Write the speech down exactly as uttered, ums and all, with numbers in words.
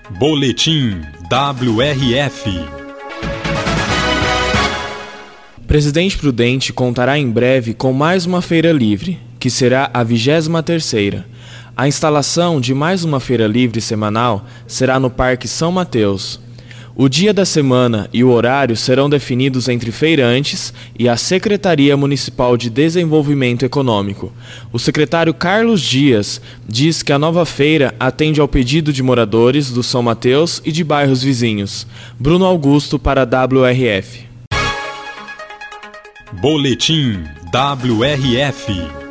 Boletim W R F. Presidente Prudente contará em breve com mais uma feira livre, que será a vigésima terceira. A instalação de mais uma feira livre semanal será no Parque São Mateus. O dia da semana e o horário serão definidos entre feirantes e a Secretaria Municipal de Desenvolvimento Econômico. O secretário Carlos Dias diz que a nova feira atende ao pedido de moradores do São Mateus e de bairros vizinhos. Bruno Augusto para a W R F. Boletim W R F.